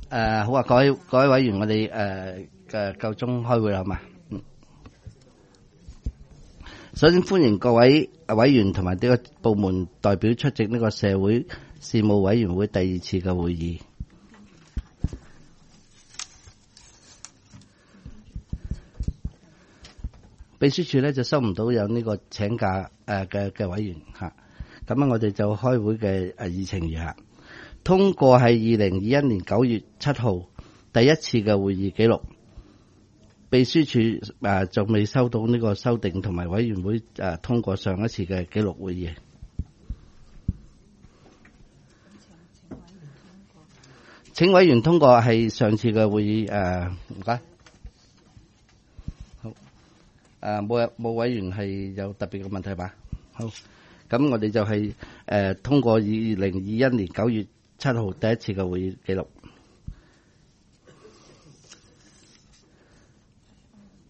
好啊，各位委員，我哋夠鐘開會啦，好嘛？首先歡迎各位委員同埋呢個部門代表出席呢個社會事務委員會第2次嘅會議。秘書處咧就收唔到有呢個請假嘅委員嚇，咁啊我哋就開會嘅議程如下：通過係2021年9月7號第一次嘅會議記錄。秘書處仲未收到呢個修訂同埋委員會通過上一次嘅記錄會議。請委員通過係上次嘅會議唔該。好，冇委員係有特別嘅問題吧？好，咁我哋就係通過2021年9月7號第一次嘅會議記錄。